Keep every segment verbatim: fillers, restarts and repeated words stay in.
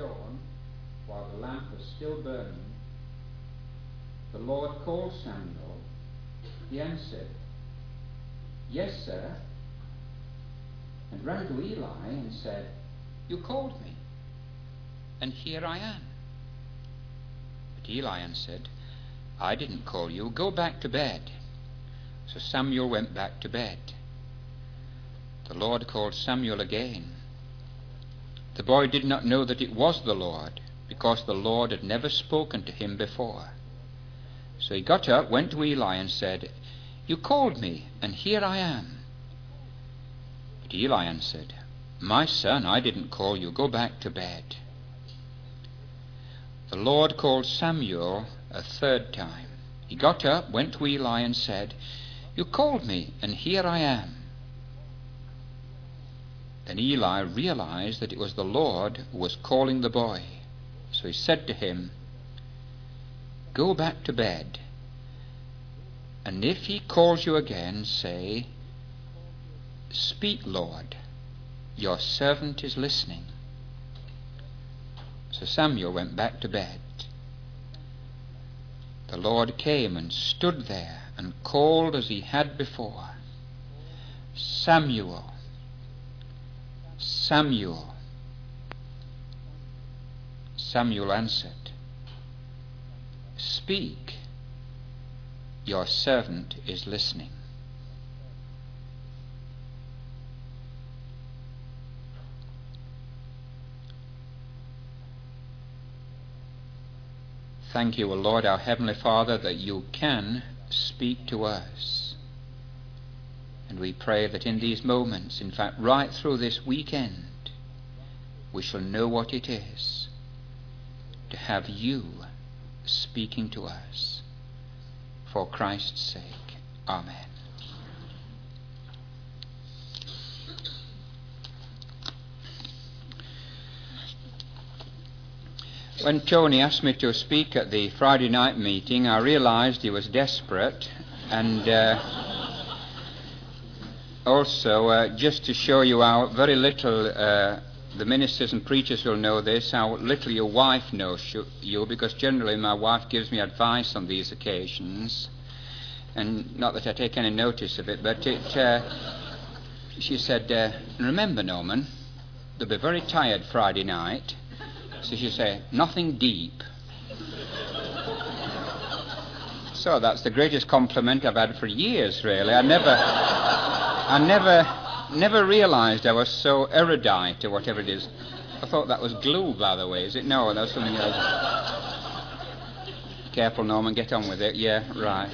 dawn, while the lamp was still burning, the Lord called Samuel. He answered, "Yes, sir," and ran to Eli and said, "You called me, and here I am." But Eli answered, "I didn't call you. Go back to bed." So Samuel went back to bed. The Lord called Samuel again. The boy did not know that it was the Lord, because the Lord had never spoken to him before. So he got up, went to Eli, and said, "You called me, and here I am." But Eli answered, "My son, I didn't call you. Go back to bed." The Lord called Samuel a third time. He got up, went to Eli, and said, "You called me, and here I am." Then Eli realized that it was the Lord who was calling the boy. So he said to him, "Go back to bed, and if he calls you again, say, 'Speak, Lord, your servant is listening.'" So Samuel went back to bed. The Lord came and stood there and called as he had before, "Samuel, Samuel." Samuel answered, "Speak, your servant is listening." Thank you, O Lord, our Heavenly Father, that you can speak to us. And we pray that in these moments, in fact right through this weekend, we shall know what it is to have you speaking to us. For Christ's sake. Amen. When Tony asked me to speak at the Friday night meeting, I realized he was desperate, and uh, also uh, just to show you how very little uh, the ministers and preachers will know this, how little your wife knows you, because generally my wife gives me advice on these occasions, and not that I take any notice of it, but it, uh, she said, uh, "Remember, Norman, they'll be very tired Friday night." So she said, "Nothing deep." So that's the greatest compliment I've had for years, really. I never, I never, never realized I was so erudite or whatever it is. I thought that was glue, by the way. Is it? No, that was something else. Careful, Norman, get on with it. Yeah, right.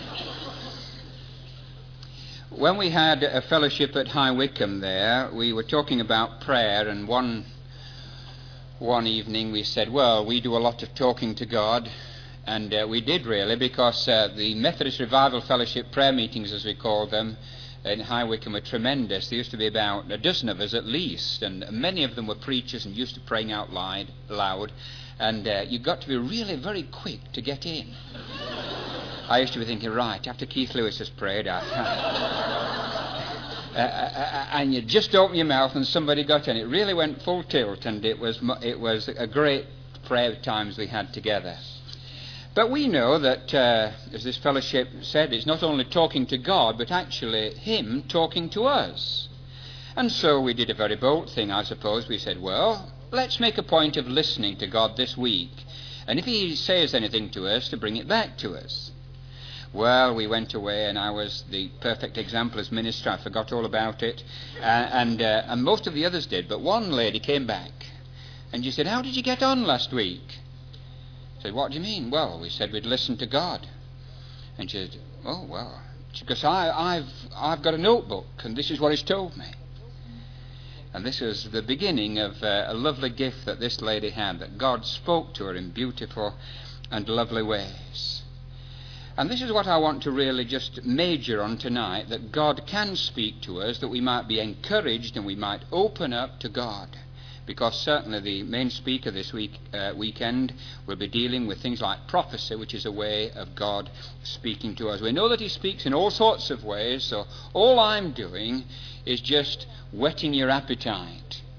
When we had a fellowship at High Wycombe there, we were talking about prayer, and one one evening we said, well, we do a lot of talking to God, and uh, we did really, because uh, the Methodist Revival Fellowship prayer meetings, as we called them, in High Wycombe were tremendous. There used to be about a dozen of us at least, and many of them were preachers and used to praying out loud, loud and uh, you got to be really very quick to get in. I used to be thinking, right, after Keith Lewis has prayed, I... Uh, uh, and you just open your mouth and somebody got in. It really went full tilt, and it was it was a great prayer times we had together. But we know that, uh, as this fellowship said, it's not only talking to God, but actually Him talking to us. And so we did a very bold thing, I suppose. We said, well, let's make a point of listening to God this week, and if He says anything to us, to bring it back to us. Well, we went away, and I was the perfect example as minister. I forgot all about it, uh, and uh, and most of the others did. But one lady came back, and she said, "How did you get on last week?" I said, "What do you mean?" "Well, we said we'd listen to God." And she said, "Oh, well," because I, I've I've got a notebook, and this is what He's told me. And this was the beginning of uh, a lovely gift that this lady had, that God spoke to her in beautiful and lovely ways. And this is what I want to really just major on tonight, that God can speak to us, that we might be encouraged and we might open up to God. Because certainly the main speaker this week uh, weekend will be dealing with things like prophecy, which is a way of God speaking to us. We know that He speaks in all sorts of ways, so all I'm doing is just whetting your appetite.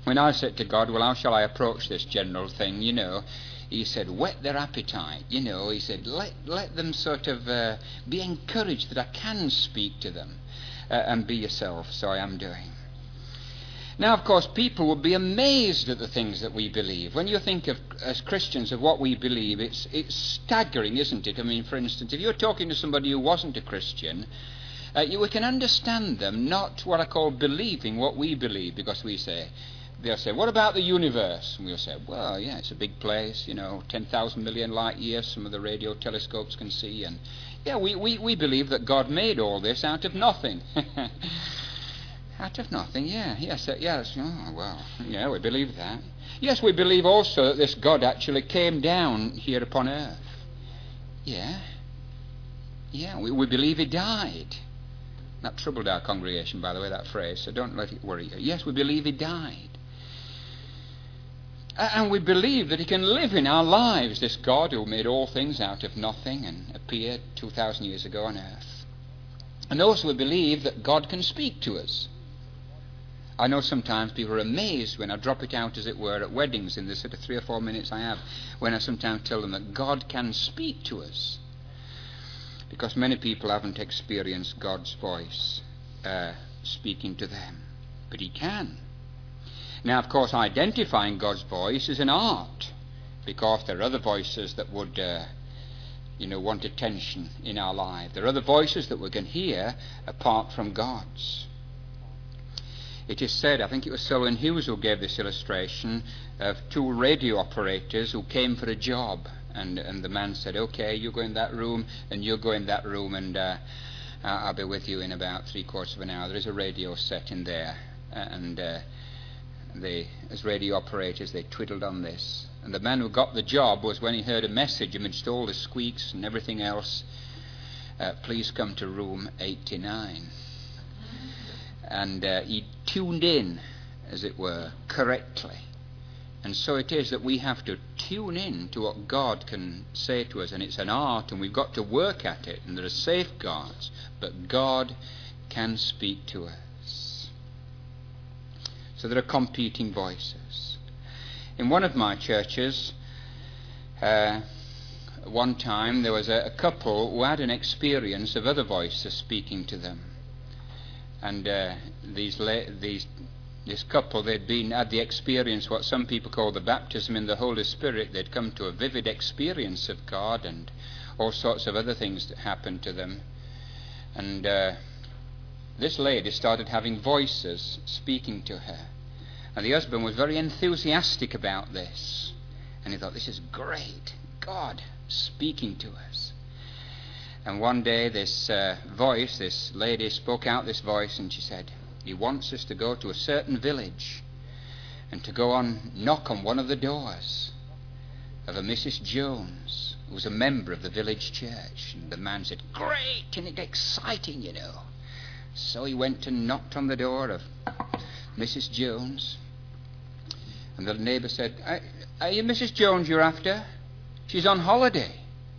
When I said to God, well, how shall I approach this general thing, you know, he said, whet their appetite, you know. He said, let let them sort of uh, be encouraged that I can speak to them uh, and be yourself. So I am doing. Now, of course, people will be amazed at the things that we believe. When you think of, as Christians, of what we believe, it's it's staggering, isn't it? I mean, for instance, if you're talking to somebody who wasn't a Christian, uh, you, we can understand them, not what I call believing what we believe, because we say, they'll say, what about the universe? And we'll say, well, yeah, it's a big place, you know, ten thousand million light years, some of the radio telescopes can see. And, yeah, we, we, we believe that God made all this out of nothing. Out of nothing, yeah. Yes, uh, yes. Oh, well, yeah, we believe that. Yes, we believe also that this God actually came down here upon earth. Yeah. Yeah, we, we believe he died. That troubled our congregation, by the way, that phrase, so don't let it worry you. Yes, we believe he died. And we believe that he can live in our lives, this God who made all things out of nothing and appeared two thousand years ago on earth. And also we believe that God can speak to us. I know sometimes people are amazed when I drop it out, as it were, at weddings in the sort of three or four minutes I have, when I sometimes tell them that God can speak to us. Because many people haven't experienced God's voice uh, speaking to them. But he can. Now, of course, identifying God's voice is an art, because there are other voices that would, uh, you know, want attention in our life. There are other voices that we can hear apart from God's. It is said, I think it was Selwyn Hughes who gave this illustration, of two radio operators who came for a job. And, and the man said, okay, you go in that room, and you go in that room, and uh, I'll be with you in about three quarters of an hour. There is a radio set in there. And uh, they, as radio operators, they twiddled on this. And the man who got the job was, when he heard a message amidst all the squeaks and everything else, uh, please come to room eighty-nine. And uh, he tuned in, as it were, correctly. And so it is that we have to tune in to what God can say to us. And it's an art, and we've got to work at it. And there are safeguards. But God can speak to us. So there are competing voices. In one of my churches, uh, one time there was a, a couple who had an experience of other voices speaking to them. And uh, these la- these this couple, they'd been had the experience, what some people call the baptism in the Holy Spirit. They'd come to a vivid experience of God, and all sorts of other things that happened to them. And uh, this lady started having voices speaking to her. And the husband was very enthusiastic about this. And he thought, this is great. God speaking to us. And one day this uh, voice, this lady spoke out this voice, and she said, he wants us to go to a certain village and to go on, knock on one of the doors of a Missus Jones, who was a member of the village church. And the man said, great, and it's exciting, you know. So he went and knocked on the door of Missus Jones. And the neighbour said, are, are you Missus Jones you're after? She's on holiday.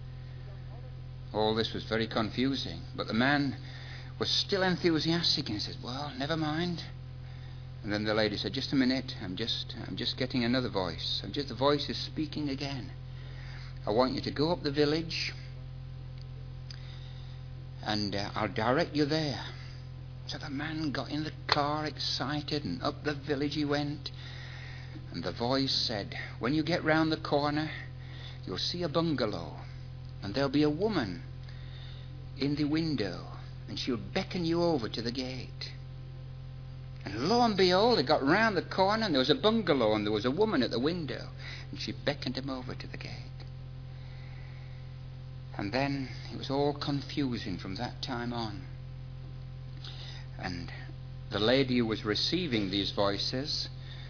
All this was very confusing, but the man was still enthusiastic, and he said, well, never mind. And then the lady said, just a minute, I'm just I'm just getting another voice. I'm just the voice is speaking again. I want you to go up the village, and uh, I'll direct you there. So the man got in the car excited, and up the village he went. And the voice said, when you get round the corner, you'll see a bungalow, and there'll be a woman in the window, and she'll beckon you over to the gate. And lo and behold, he got round the corner, and there was a bungalow, and there was a woman at the window, and she beckoned him over to the gate. And then it was all confusing from that time on. And the lady who was receiving these voices,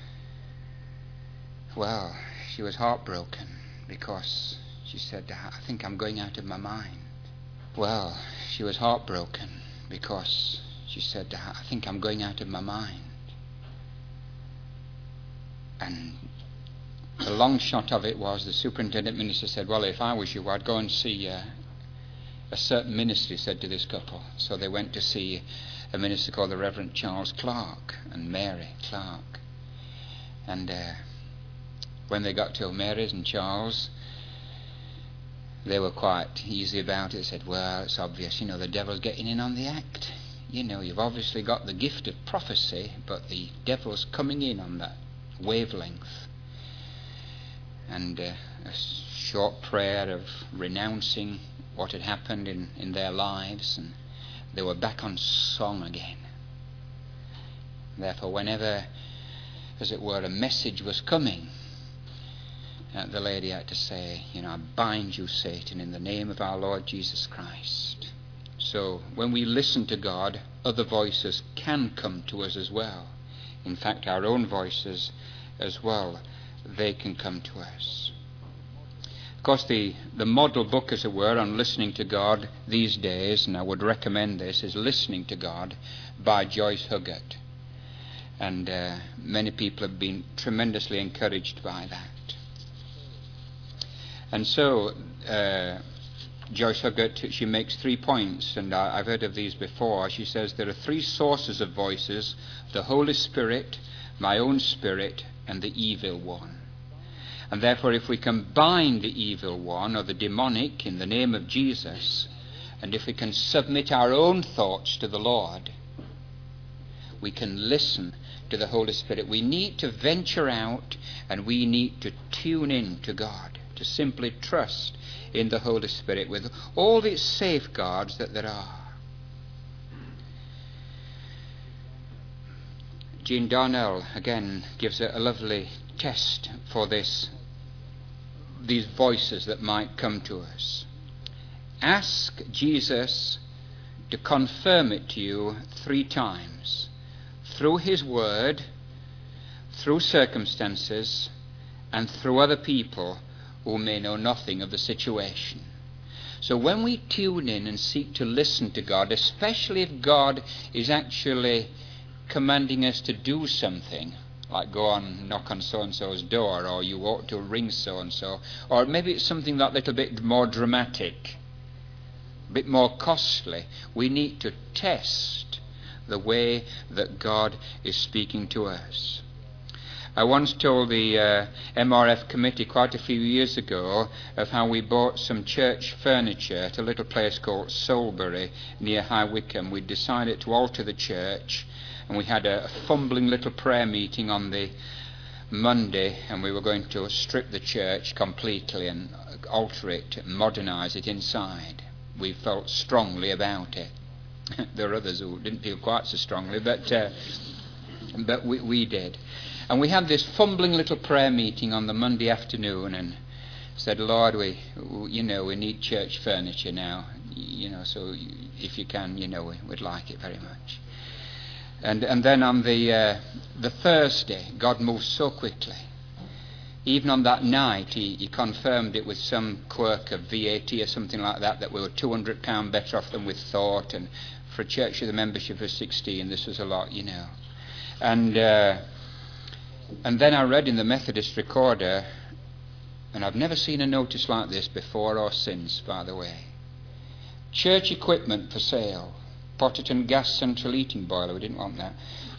well, she was heartbroken, because she said, I think I'm going out of my mind. Well, she was heartbroken because she said, I think I'm going out of my mind. And the long shot of it was, the superintendent minister said, well, if I was you, I'd go and see uh, a certain minister, he said to this couple. So they went to see a minister called the Reverend Charles Clark and Mary Clark. And uh, when they got to Mary's and Charles, they were quite easy about it. They said, well, it's obvious, you know, the devil's getting in on the act. You know, you've obviously got the gift of prophecy, but the devil's coming in on that wavelength. And uh, a short prayer of renouncing what had happened in, in their lives, and they were back on song again. Therefore, whenever, as it were, a message was coming, uh, the lady had to say, you know, I bind you, Satan, in the name of our Lord Jesus Christ. So when we listen to God, other voices can come to us as well. In fact, our own voices as well, they can come to us. Of course, the, the model book, as it were, on listening to God these days, and I would recommend this, is Listening to God by Joyce Huggett. And uh, many people have been tremendously encouraged by that. And so, uh, Joyce Huggett, she makes three points, and I, I've heard of these before. She says there are three sources of voices: the Holy Spirit, my own spirit, and the evil one. And therefore, if we can bind the evil one, or the demonic, in the name of Jesus, and if we can submit our own thoughts to the Lord, we can listen to the Holy Spirit. We need to venture out, and we need to tune in to God, to simply trust in the Holy Spirit with all the safeguards that there are. Jean Darnell, again, gives a, a lovely test for this, these voices that might come to us. Ask Jesus to confirm it to you three times, through his word, through circumstances, and through other people who may know nothing of the situation. So when we tune in and seek to listen to God, especially if God is actually commanding us to do something, like go on, knock on so-and-so's door, or you ought to ring so-and-so, or maybe it's something that little bit more dramatic, a bit more costly, we need to test the way that God is speaking to us. I once told the uh, M R F committee quite a few years ago of how we bought some church furniture at a little place called Soulbury near High Wycombe. We decided to alter the church, and we had a fumbling little prayer meeting on the Monday, and we were going to strip the church completely and alter it, modernize it inside. We felt strongly about it. There are others who didn't feel quite so strongly, but uh, but we, we did. And we had this fumbling little prayer meeting on the Monday afternoon, and said, Lord, we, you know, we need church furniture now, you know, so if you can, you know, we, we'd like it very much. And and then on the uh, the Thursday, God moved so quickly. Even on that night, he, he confirmed it with some quirk of V A T or something like that, that we were two hundred pounds better off than we thought. And for a church with a membership of sixteen, this was a lot, you know. And uh, and then I read in the Methodist Recorder, and I've never seen a notice like this before or since, by the way. Church equipment for sale. Potterton gas central heating boiler. We didn't want that.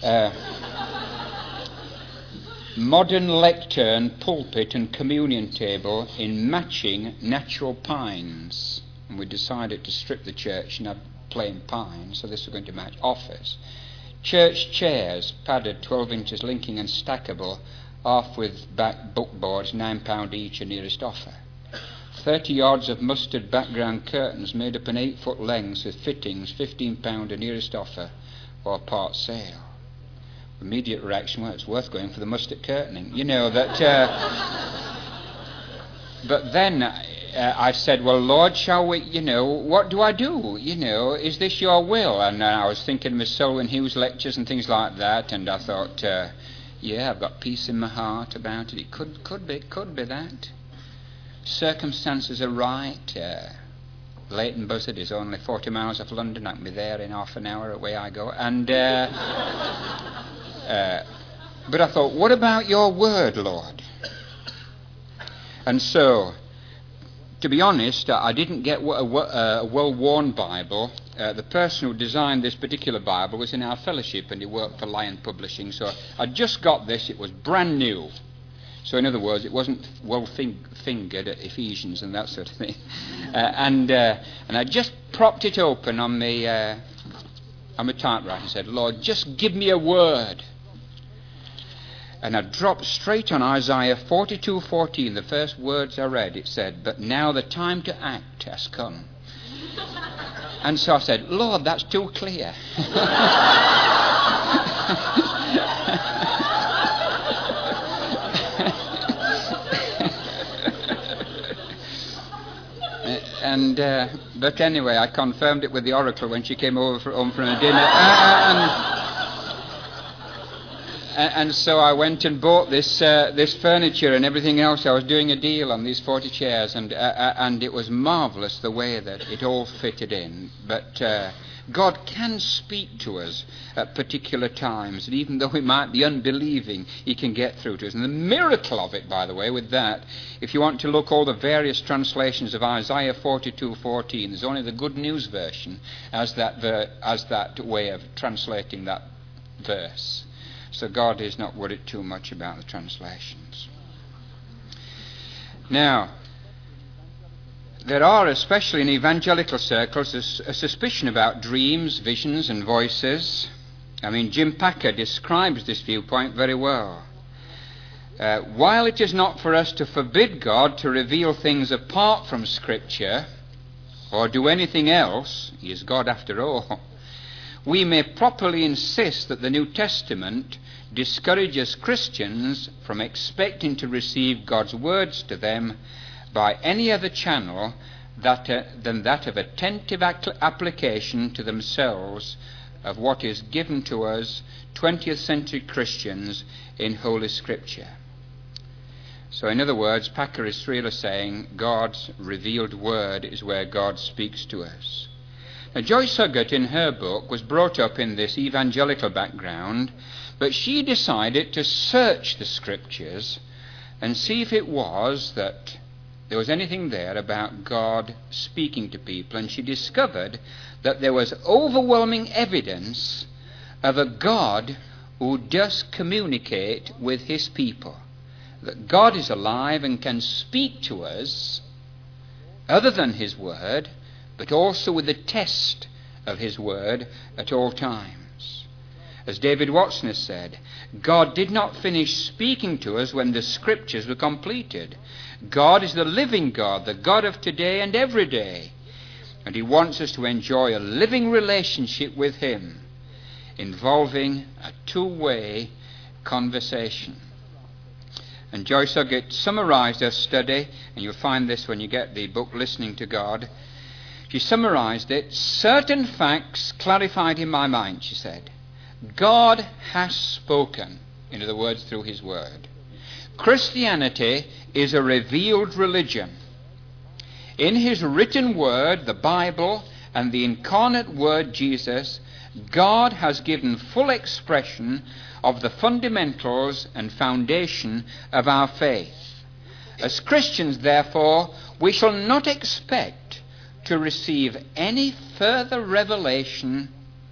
Uh, modern lectern, pulpit and communion table in matching natural pines. And we decided to strip the church and have plain pine, so this was going to match. Office. Church chairs, padded twelve inches, linking and stackable, off with back bookboards, nine pounds each, a nearest offer. Thirty yards of mustard background curtains made up an eight-foot length with fittings, fifteen pounds a nearest offer, or part sale. Immediate reaction, well, it's worth going for the mustard curtaining. You know, that... Uh, but then uh, I said, well, Lord, shall we, you know, what do I do? You know, is this your will? And uh, I was thinking of Miss Selwyn Hughes lectures and things like that, and I thought, uh, yeah, I've got peace in my heart about it. It could, could be, could be that. Circumstances are right. Uh, Leighton Buzzard is only forty miles off London. I can be there in half an hour away I go. And uh, uh, but I thought, what about your word, Lord? And so, to be honest, I didn't get a well-worn Bible. uh, the person who designed this particular Bible was in our fellowship, and he worked for Lion Publishing. So I just got this. It was brand new. So in other words, it wasn't well fing- fingered at Ephesians and that sort of thing. Uh, and uh, and I just propped it open on my, uh, on my typewriter and said, Lord, just give me a word. And I dropped straight on Isaiah forty-two fourteen, the first words I read. It said, but now the time to act has come. And so I said, Lord, that's too clear. And uh, but anyway, I confirmed it with the oracle when she came over for, home from a dinner. Uh, and, and so I went and bought this uh, this furniture and everything else. I was doing a deal on these forty chairs, and uh, and it was marvellous the way that it all fitted in. But uh, God can speak to us at particular times, and even though we might be unbelieving, he can get through to us. And the miracle of it, by the way, with that, if you want to look all the various translations of Isaiah forty-two fourteen, there's only the Good News version as that ver- as that way of translating that verse. So God is not worried too much about the translations. Now, there are, especially in evangelical circles, a, a suspicion about dreams, visions, and voices. I mean, Jim Packer describes this viewpoint very well. Uh, while it is not for us to forbid God to reveal things apart from Scripture, or do anything else, he is God after all, we may properly insist that the New Testament discourages Christians from expecting to receive God's words to them by any other channel that, uh, than that of attentive ac- application to themselves of what is given to us, twentieth century Christians, in Holy Scripture. So in other words, Packer is really saying God's revealed word is where God speaks to us. Now, Joyce Huggett, in her book, was brought up in this evangelical background, but she decided to search the Scriptures and see if it was that there was anything there about God speaking to people, and she discovered that there was overwhelming evidence of a God who does communicate with his people. That God is alive and can speak to us other than his word, but also with the test of his word at all times. As David Watson has said, God did not finish speaking to us when the Scriptures were completed. God is the living God, the God of today and every day. And he wants us to enjoy a living relationship with him, involving a two-way conversation. And Joyce Huggett summarized her study, and you'll find this when you get the book Listening to God. She summarized it. Certain facts clarified in my mind, she said. God has spoken, in other words, through his word. Christianity is a revealed religion. In his written word, the Bible, and the incarnate word, Jesus, God has given full expression of the fundamentals and foundation of our faith. As Christians, therefore, we shall not expect to receive any further revelation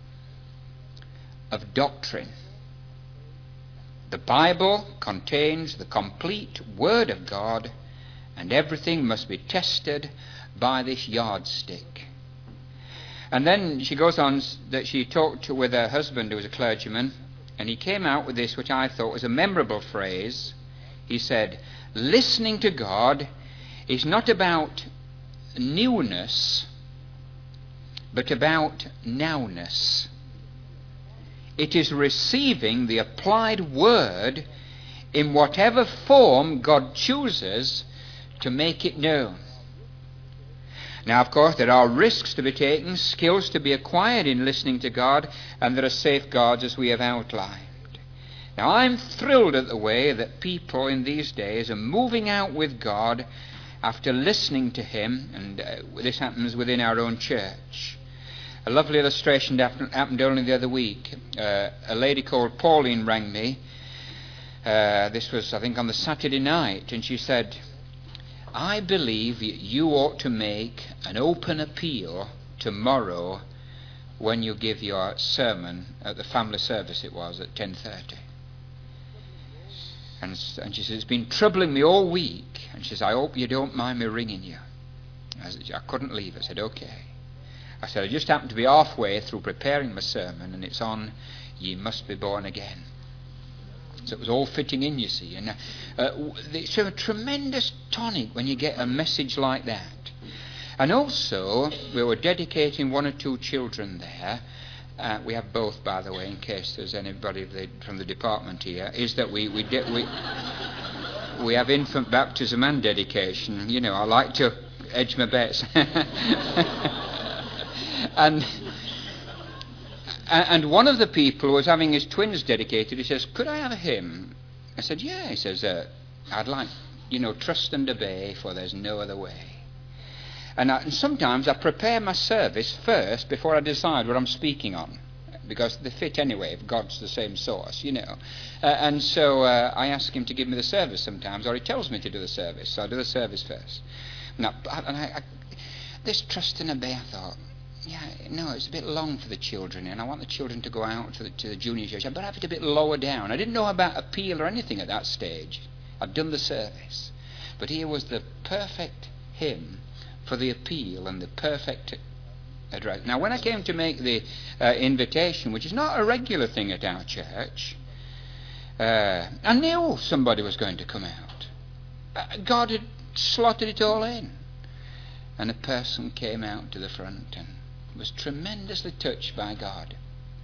of doctrine. The Bible contains the complete Word of God, and everything must be tested by this yardstick. And then she goes on that she talked with her husband, who was a clergyman, and he came out with this, which I thought was a memorable phrase. He said, listening to God is not about newness, but about nowness. It is receiving the applied word in whatever form God chooses to make it known. Now, of course, there are risks to be taken, skills to be acquired in listening to God, and there are safeguards as we have outlined. Now, I'm thrilled at the way that people in these days are moving out with God after listening to him, and uh, this happens within our own church. A lovely illustration that happened only the other week. Uh, a lady called Pauline rang me. Uh, this was, I think, on the Saturday night, and she said, I believe you ought to make an open appeal tomorrow when you give your sermon at the family service, it was, at ten thirty. And, and she says, it's been troubling me all week. And she says, I hope you don't mind me ringing you. I, said, I couldn't leave. I said, okay. I said, I just happened to be halfway through preparing my sermon, and it's on, Ye Must Be Born Again. So it was all fitting in, you see. And uh, it's a tremendous tonic when you get a message like that. And also, we were dedicating one or two children there. Uh, we have both, by the way, in case there's anybody the, from the department here, is that we we, de- we we have infant baptism and dedication. You know, I like to edge my bets. and and one of the people was having his twins dedicated. He says, could I have a hymn? I said, yeah. He says, uh, I'd like, you know, trust and obey, for there's no other way. And, I, and sometimes I prepare my service first before I decide what I'm speaking on, because they fit anyway if God's the same source, you know. Uh, and so uh, I ask him to give me the service sometimes, or he tells me to do the service, so I do the service first. Now, and I, I, this trust and obey, I thought, yeah, no, it's a bit long for the children, and I want the children to go out to the, to the junior church. I better have it a bit lower down. I didn't know about appeal or anything at that stage. I'd done the service. But here was the perfect hymn for the appeal and the perfect address. Now, when I came to make the uh, invitation, which is not a regular thing at our church, uh, I knew somebody was going to come out. Uh, God had slotted it all in. And a person came out to the front and was tremendously touched by God.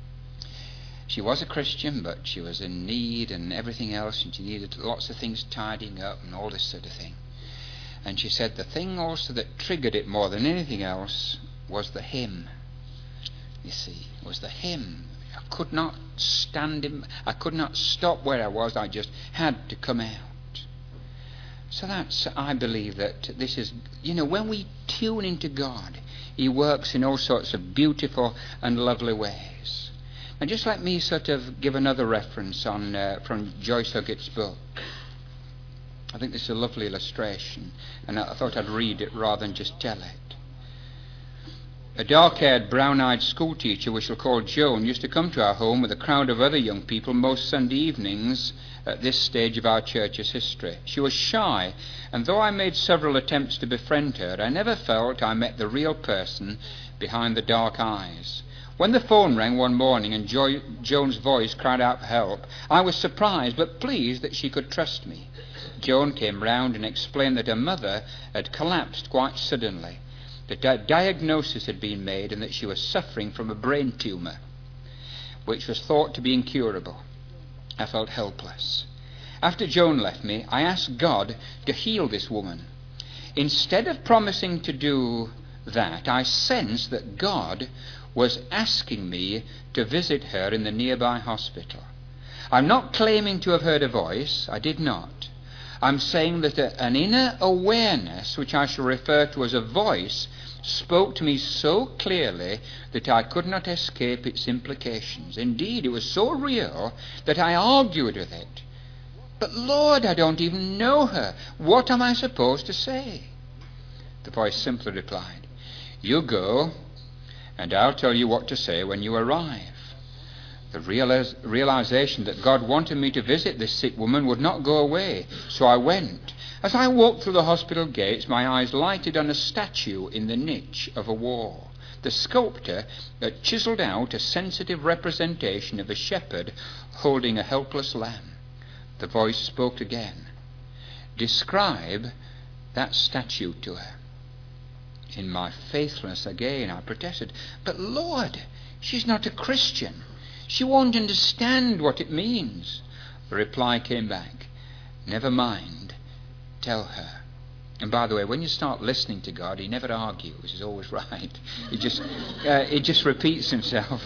She was a Christian, but she was in need and everything else, and she needed lots of things tidying up and all this sort of thing. And she said the thing also that triggered it more than anything else was the hymn. You see, was the hymn. I could not stand him. I could not stop where I was. I just had to come out. So that's, I believe that this is, you know, when we tune into God, He works in all sorts of beautiful and lovely ways. And just let me sort of give another reference on uh, from Joyce Huggett's book. I think this is a lovely illustration, and I thought I'd read it rather than just tell it. A dark-haired, brown-eyed schoolteacher, we shall call Joan, used to come to our home with a crowd of other young people most Sunday evenings at this stage of our church's history. She was shy, and though I made several attempts to befriend her, I never felt I met the real person behind the dark eyes. When the phone rang one morning and jo- Joan's voice cried out for help, I was surprised but pleased that she could trust me. Joan came round and explained that her mother had collapsed quite suddenly. The di- diagnosis had been made and that she was suffering from a brain tumour, which was thought to be incurable. I felt helpless. After Joan left me, I asked God to heal this woman. Instead of promising to do that, I sensed that God was asking me to visit her in the nearby hospital. I'm not claiming to have heard a voice. I did not. I'm saying that a, an inner awareness, which I shall refer to as a voice, spoke to me so clearly that I could not escape its implications. Indeed, it was so real that I argued with it. But Lord, I don't even know her. What am I supposed to say? The voice simply replied, You go, and I'll tell you what to say when you arrive. The realis- realization that God wanted me to visit this sick woman would not go away, so I went. As I walked through the hospital gates, my eyes lighted on a statue in the niche of a wall. The sculptor had chiseled out a sensitive representation of a shepherd holding a helpless lamb. The voice spoke again. Describe that statue to her. In my faithlessness again, I protested, But Lord, she's not a Christian. She won't understand what it means. The reply came back, Never mind, tell her. And by the way, when you start listening to God, He never argues. He's always right. He just, uh, he just repeats Himself.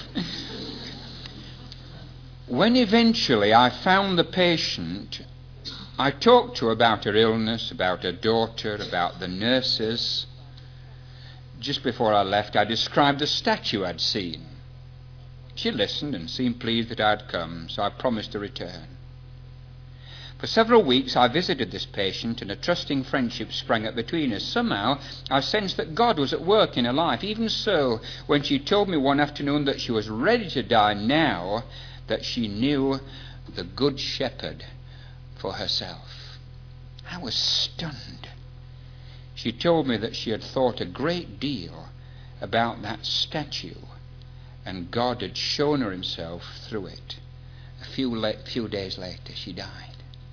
When eventually I found the patient, I talked to her about her illness, about her daughter, about the nurses. Just before I left, I described the statue I'd seen. She listened and seemed pleased that I'd come, so I promised to return. For several weeks I visited this patient, and a trusting friendship sprang up between us. Somehow I sensed that God was at work in her life. Even so, when she told me one afternoon that she was ready to die now, that she knew the Good Shepherd for herself. I was stunned. She told me that she had thought a great deal about that statue, and God had shown her himself through it. A few, la- few days later, she died.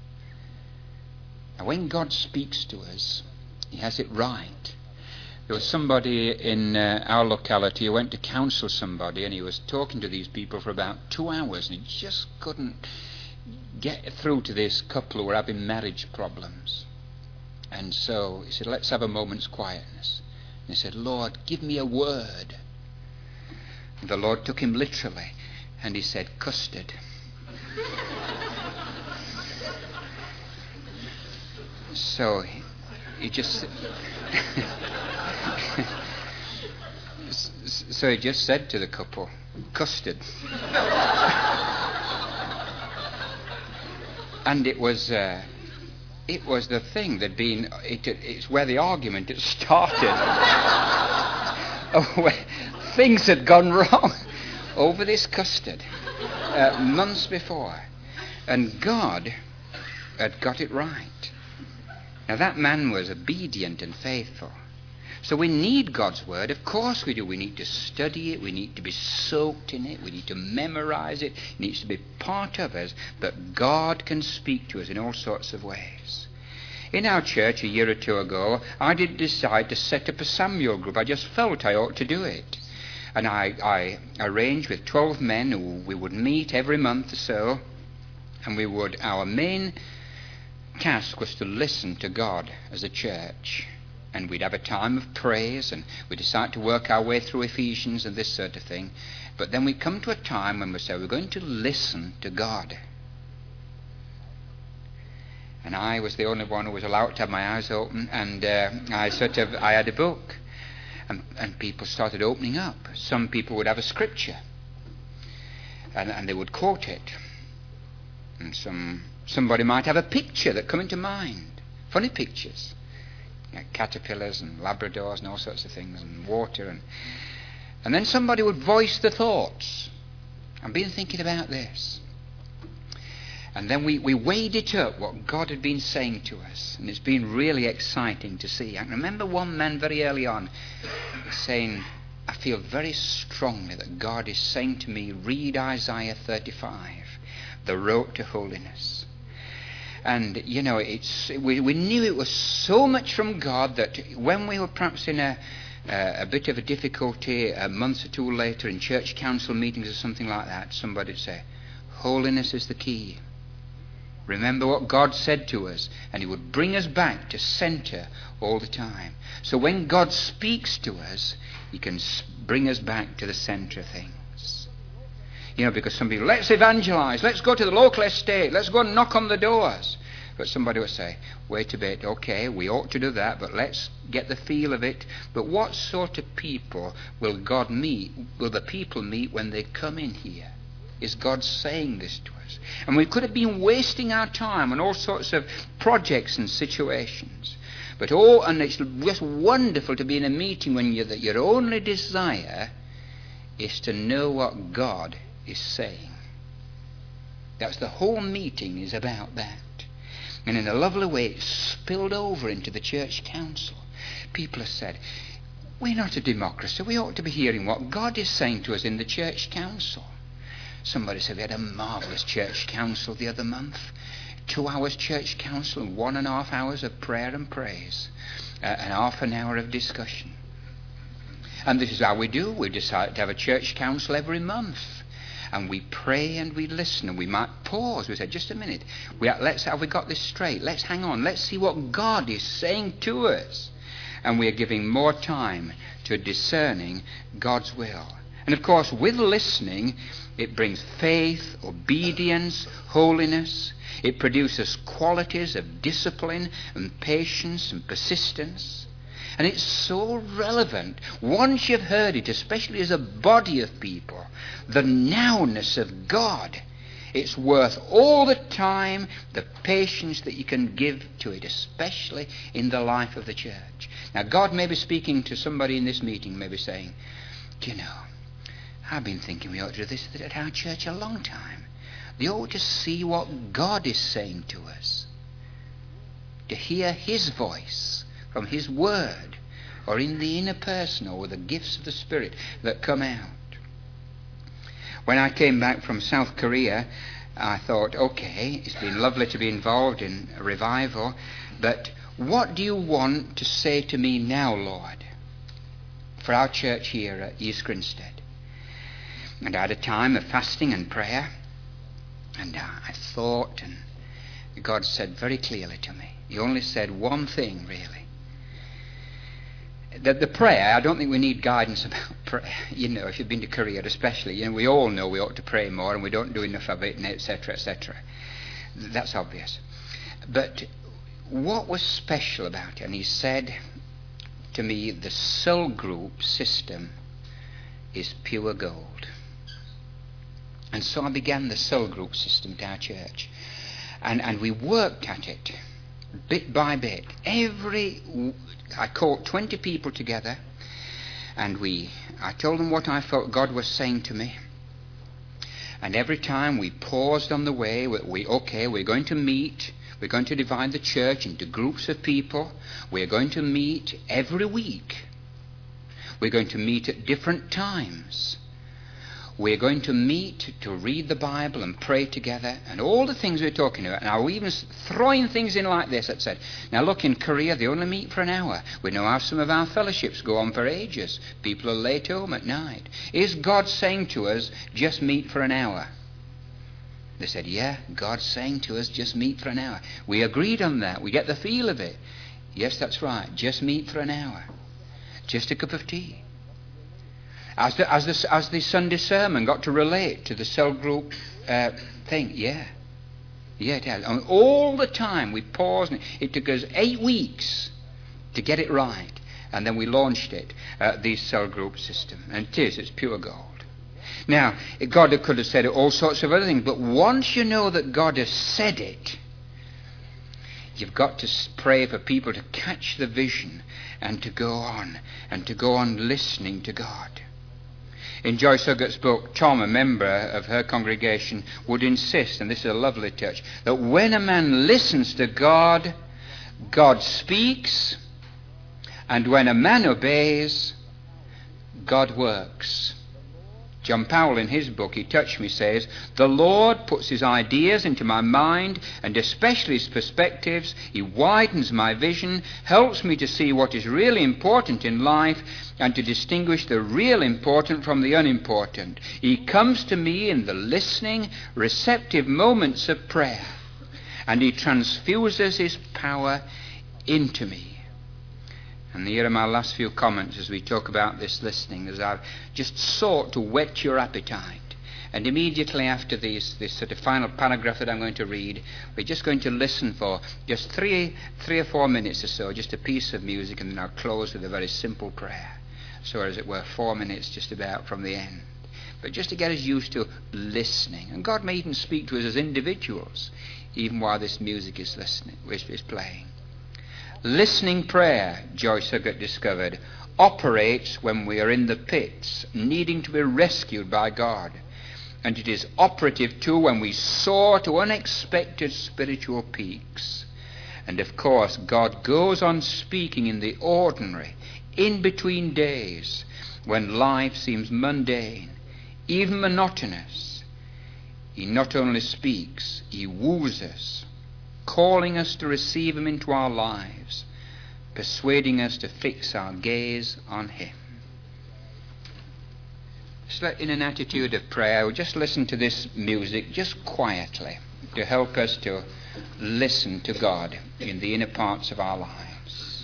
Now, when God speaks to us, he has it right. There was somebody in uh, our locality who went to counsel somebody, and he was talking to these people for about two hours, and he just couldn't get through to this couple who were having marriage problems. And so he said, let's have a moment's quietness. And he said, Lord, give me a word. And the Lord took him literally, and he said, custard. So he, he just so he just said to the couple, custard. And it was uh, it was the thing that been it, it's where the argument had started. Oh, where things had gone wrong over this custard uh, months before, and God had got it right. Now that man was obedient and faithful. So we need God's word. Of course we do. We need to study it. We need to be soaked in it. We need to memorize it. It needs to be part of us. But God can speak to us in all sorts of ways. In our church a year or two ago, I did decide to set up a Samuel group. I just felt I ought to do it. And I, I arranged with twelve men who we would meet every month or so. And we would, our main task was to listen to God as a church, and we'd have a time of praise, and we'd decide to work our way through Ephesians and this sort of thing. But then we come to a time when we say we're going to listen to God. And I was the only one who was allowed to have my eyes open, and uh, I sort of I had a book, and, and people started opening up. Some people would have a scripture, and, and they would quote it, and some somebody might have a picture that come into mind, funny pictures, like caterpillars and Labradors and all sorts of things, and water, and and then somebody would voice the thoughts. I've been thinking about this. And then we, we weighed it up, what God had been saying to us. And it's been really exciting to see. I can remember one man very early on saying, I feel very strongly that God is saying to me, read Isaiah thirty-five, the road to holiness. And, you know, it's we, we knew it was so much from God that when we were perhaps in a, uh, a bit of a difficulty a month or two later in church council meetings or something like that, somebody would say, holiness is the key. Remember what God said to us, and he would bring us back to center all the time. So when God speaks to us, he can bring us back to the center of things. You know, because some people, let's evangelize, let's go to the local estate, let's go and knock on the doors. But somebody will say, wait a bit, okay, we ought to do that, but let's get the feel of it. But what sort of people will God meet, will the people meet when they come in here? Is God saying this to us? And we could have been wasting our time on all sorts of projects and situations. But oh, and it's just wonderful to be in a meeting when you, that your only desire is to know what God is saying. That's the whole meeting is about that. And in a lovely way it's spilled over into the church council. People have said, we're not a democracy, we ought to be hearing what God is saying to us in the church council. Somebody said we had a marvellous church council the other month. Two hours church council and one and a half hours of prayer and praise. Uh, and half an hour of discussion. And this is how we do. We decide to have a church council every month. And we pray and we listen, and we might pause. We say, just a minute, we are, let's have we got this straight? Let's hang on. Let's see what God is saying to us. And we are giving more time to discerning God's will. And of course, with listening, it brings faith, obedience, holiness. It produces qualities of discipline and patience and persistence. And it's so relevant. Once you've heard it, especially as a body of people, the nowness of God It's worth all the time, the patience that you can give to it, especially in the life of the church. Now, God may be speaking to somebody in this meeting, maybe saying, do you know, I've been thinking we ought to do this at our church a long time. They ought to see what God is saying to us, to hear his voice from his word, or in the inner person, or the gifts of the Spirit that come out. When I came back from South Korea, I thought, okay, it's been lovely to be involved in a revival, but what do you want to say to me now, Lord, for our church here at East Grinstead? And I had a time of fasting and prayer, and I thought, and God said very clearly to me, he only said one thing, really. That the prayer, I don't think we need guidance about prayer. You know, if you've been to Korea especially, you know, we all know we ought to pray more and we don't do enough of it, and et cetera, et cetera. That's obvious. But what was special about it? And he said to me, the cell group system is pure gold. And so I began the cell group system at our church. And, and we worked at it bit by bit. Every, I called twenty people together, and we, I told them what I felt God was saying to me. And every time we paused on the way, we, we okay, we're going to meet, we're going to divide the church into groups of people. We're going to meet every week. We're going to meet at different times. We're going to meet to read the Bible and pray together, and all the things we're talking about. And I was even throwing things in like this that said, now look, in Korea they only meet for an hour. We know how some of our fellowships go on for ages. People are late home at night. Is God saying to us, just meet for an hour? They said, yeah, God's saying to us, just meet for an hour. We agreed on that. We get the feel of it. Yes, that's right. Just meet for an hour. Just a cup of tea. As the, as, the, as the Sunday sermon got to relate to the cell group uh, thing, yeah. Yeah, it has. And all the time we paused. It took us eight weeks to get it right. And then we launched it, uh, the cell group system. And it is, it's pure gold. Now, God could have said all sorts of other things, but once you know that God has said it, you've got to pray for people to catch the vision and to go on, and to go on listening to God. In Joyce Huggett's book, Tom, a member of her congregation, would insist, and this is a lovely touch, that when a man listens to God, God speaks, and when a man obeys, God works. John Powell, in his book, He Touched Me, says, the Lord puts his ideas into my mind, and especially his perspectives. He widens my vision, helps me to see what is really important in life, and to distinguish the real important from the unimportant. He comes to me in the listening, receptive moments of prayer, and he transfuses his power into me. And here are my last few comments as we talk about this listening, as I've just sought to whet your appetite. And immediately after these, this sort of final paragraph that I'm going to read, we're just going to listen for just three, three or four minutes or so, just a piece of music, and then I'll close with a very simple prayer. So as it were, four minutes just about from the end. But just to get us used to listening. And God may even speak to us as individuals, even while this music is listening, is playing. Listening prayer, Joyce Huggett discovered, operates when we are in the pits, needing to be rescued by God. And it is operative too when we soar to unexpected spiritual peaks. And of course, God goes on speaking in the ordinary, in between days, when life seems mundane, even monotonous. He not only speaks, he woos us, calling us to receive him into our lives, persuading us to fix our gaze on him. So in an attitude of prayer, we'll just listen to this music just quietly to help us to listen to God in the inner parts of our lives.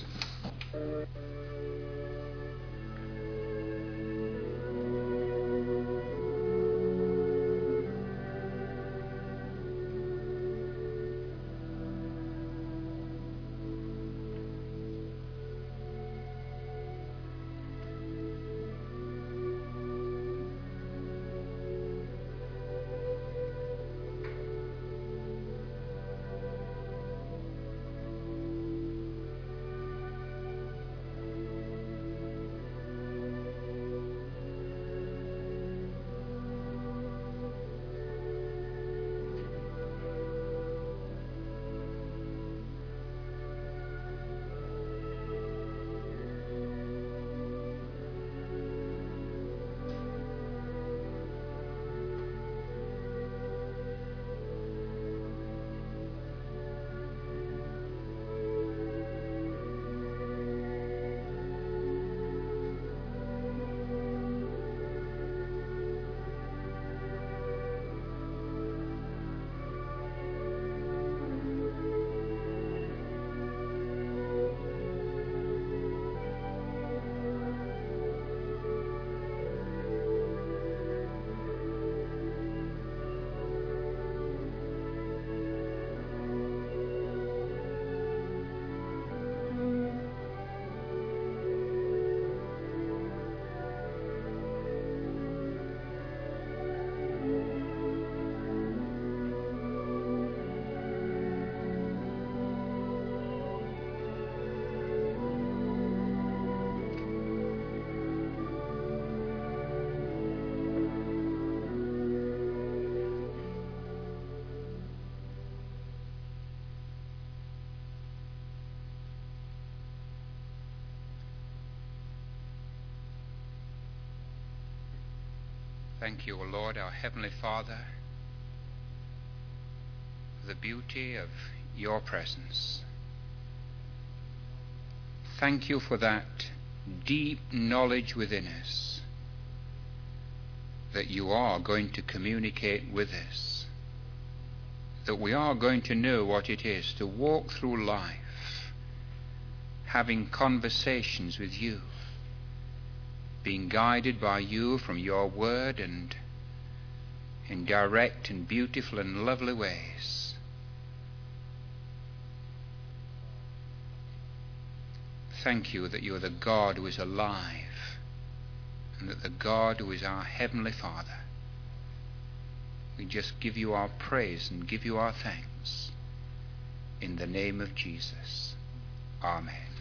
Thank you, O Lord, our Heavenly Father, for the beauty of your presence. Thank you for that deep knowledge within us that you are going to communicate with us, that we are going to know what it is to walk through life having conversations with you, being guided by you from your word and in direct and beautiful and lovely ways. Thank you that you are the God who is alive, and that the God who is our Heavenly Father. We just give you our praise and give you our thanks. In the name of Jesus. Amen.